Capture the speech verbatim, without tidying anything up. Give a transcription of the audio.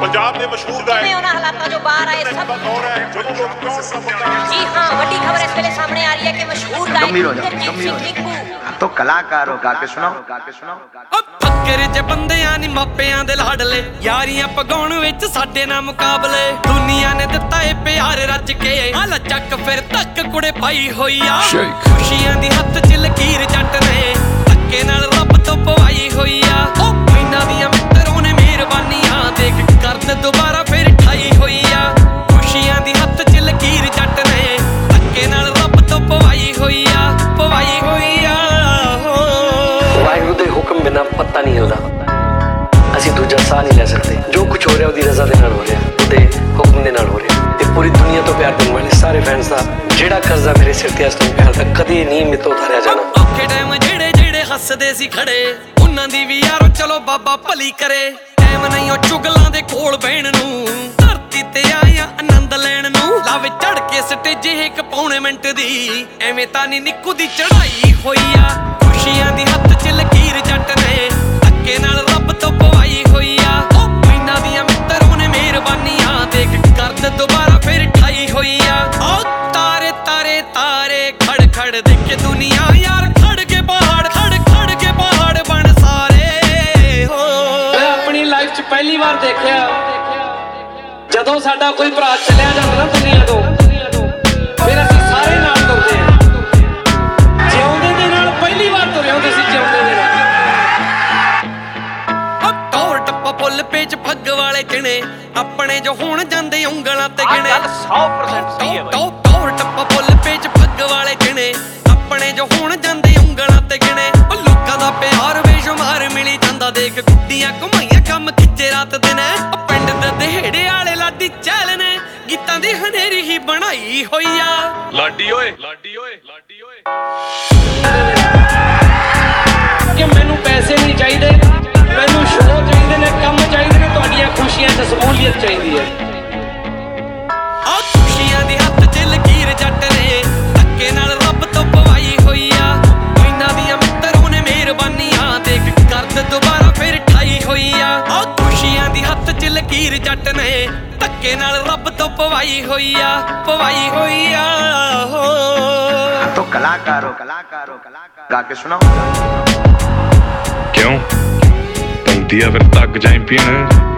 पंजाब के मशहूर गायक उन्होंने हालातों जो बाहर आए सब जी हाँ बड़ी खबर इस वेले सामने आ रही है कि मशहूर गायक तो कलाकार हो गा के सुनाओ गा के सुनाओ फक्कर च बंदियां नी मापियां दे लाडले यारियां पगाउण विच साडे ना मुकाबले दुनिया ने दिता ए प्यार रच के आला चक फिर तक कुड़े पाई होई आ खुशियां दी हत्थ च लकीर जट ने धक्के नाल रब तो पवाई होई आ ओ मैना दियां मित्रों ने मेहरबानियां देख कर ते दोबारा फिर ठाई होई आ खुशियां दी हत्थ च लकीर जट ने धक्के नाल रब तो पवाई होई आ पवाई होई आ वाहिगुरू दे हुक्म बिना पता नहीं हिलदा असीं दूजा साह नहीं लै सकते जो कुछ हो रहा ਉਹਦੀ रजा दे नाल हो रहा ਉਹਦੇ हुक्म दे नाल हो रहा ते पूरी दुनिया तो प्यार देने वाले सारे फैंस दा ਜਿਹੜਾ ਕਰਜ਼ਾ ਮੇਰੇ ਸਿਰ ਤੇ ਇਸ ਟਾਈਮ ਪਿਆ ਤਾਂ ਕਦੇ ਨਹੀਂ ਮੇਤੋਂ ਉਤਾਰਿਆ ਜਾਣਾ ਔਖੇ ਟਾਈਮ ਜਿਹੜੇ ਜਿਹੜੇ ਹੱਸਦੇ ਸੀ ਖੜੇ ਉਹਨਾਂ ਦੀ ਵੀ ਯਾਰੋ ਚਲੋ ਬਾਬਾ ਭਲੀ ਕਰੇ ਟਾਈਮ ਨਹੀਂ ਉਹ ਚੁਗਲਾਂ ਦੇ ਕੋਲ ਬਹਿਣ ਨੂੰ ਧਰਤੀ ਤੇ ਆਇਆ ਆਨੰਦ ਲੈਣ ਨੂੰ ਲਾਵੇ ਚੜ ਕੇ ਸਟੇਜ ਇੱਕ ਪੌਣੇ ਮਿੰਟ ਦੀ ਐਵੇਂ ਤਾਂ ਨਹੀਂ ਨਿੱਕੂ ਦੀ ਚੜਾਈ ਹੋਈ ਆ ਖੁਸ਼ੀਆਂ ਦੀ ਹੱਥ 'ਚ ਲਕੀਰ ਜੱਟ ਨੇ ਧੱਕੇ ਨਾਲ ਰੱਬ ਤੋਂ ਪਵਾਈ ਹੋਈ ਆ ਉਹ ਮੈਨਾਂ ਦੀਆਂ ਮਿੱਤਰੋਂ ਨੇ ਮਿਹਰਬਾਨੀਆਂ ਦੇਖ ਕਰਦ ਦੁਬਾਰਾ ਫਿਰ ਠਾਈ ਹੋਈ ਆ ਉਹ ਤਾਰੇ ਤਾਰੇ ਤਾਰੇ ਖੜ ਖੜ ਦੇਖੇ ਦੁਨੀਆ ਯਾਰ ਖੜ ਕੇ ਪਹਾੜ ਖੜ ਖੜ ਕੇ ਪਹਾੜ ਬਣ ਸਾਰੇ ਹੋ ਮੈਂ ਆਪਣੀ ਲਾਈਫ 'ਚ ਪਹਿਲੀ ਵਾਰ ਦੇਖਿਆ ਜਦੋਂ ਸਾਡਾ ਕੋਈ ਭਰਾ ਚਲਿਆ ਜਾਂਦਾ ਨਾ ਦੁਨੀਆ ਤੋਂ ਫਿਰ ਅਸੀਂ ਸਾਰੇ ਨਾਲ ਤੁਰਦੇ ਆ ਜਿਉਂਦੇ ਦੇ ਨਾਲ ਪਹਿਲੀ ਵਾਰ ਤੁਰੇ ਹੁੰਦੇ ਸੀ ਜਿਉਂਦੇ ਦੇ ਨਾਲ ਟੌਰ ਟੱਪਾ ਪੁੱਲ ਪੇਚ ਫੱਗ ਵਾਲੇ ਚਿਣੇ ਆਪਣੇ ਜੋ ਹੁਣ ਜਾਂਦੇ ਉਂਗਲਾਂ ਤੇ ਗਿਣੇ ਸੌ ਪਰਸੈਂਟ ਸਹੀ ਹੈ ਬਾਈ ਟੌਰ ਟੱਪਾ ਪੁੱਲ ਪੇਚ ਫੱਗ ਵਾਲੇ ਚਿਣੇ ਆਪਣੇ ਜੋ ਹੁਣ ਜਾਂਦੇ ਉਂਗਲਾਂ ਤੇ ਗਿਣੇ ਉਹ ਲੋਕਾਂ ਦਾ ਪਿਆਰ ਬੇਸ਼ੁਮਾਰ ਮਿਲੀ ਜਾਂਦਾ ਦੇਖ ਗੁੱਡੀਆਂ ਘੁਮਾਈਆਂ ਕੰਮ ਖਿੱਚੇ ਰਾਤ ਦਿਨ ਪਿੰਡ ਦੇ ਦਿਹੜੇ ਵਾਲੇ ਲਾਡੀ ਚੈਲ ਨੇ ਗੀਤਾਂ ਦੀ ਹਨੇਰੀ ਹੀ ਬਣਾਈ ਹੋਈ ਆ लाडी ओए लाडी ओए लाडी ओए ਕਿ ਮੈਨੂੰ ਪੈਸੇ ਨਹੀਂ ਚਾਹੀਦੇ ਮੈਨੂੰ ਸ਼ੋਅ ਚਾਹੀਦੇ ਨੇ ਕੰਮ ਚਾਹੀਦੇ ਨੇ ਤੁਹਾਡੀਆਂ ਖੁਸ਼ੀਆਂ 'ਚ ਸ਼ਮੂਲੀਅਤ ਚਾਹੀਦੀ ਹੈ ਆ ਖੁਸ਼ੀਆਂ ਦੀ ਹੱਥ 'ਚ ਲਕੀਰ ਜੱਟ ਨੇ ਧੱਕੇ ਨਾਲ ਰੱਬ ਤੋਂ ਪਵਾਈ ਹੋਈ ਆ ਮੈਨਾਂ ਦੀਆਂ ਮਿੱਤਰੋਂ ਨੇ ਮਿਹਰਬਾਨੀਆਂ ਦੇਖ ਕਰਦ ਦੁਬਾਰਾ ਫਿਰ ਠਾਈ ਹੋਈ ਆ ਆ ਖੁਸ਼ੀਆਂ ਦੀ ਹੱਥ 'ਚ ਲਕੀਰ ਜੱਟ ਨੇ ਧੱਕੇ ਨਾਲ ਰੱਬ ਤੋਂ ਪਵਾਈ ਹੋਈ ਆ ਪਵਾਈ ਹੋਈ ਆ ਹੋ तो कलाकार हो कलाकार हो कलाकार गा के सुनाओ क्यों पैंती फिर तक चैंपियन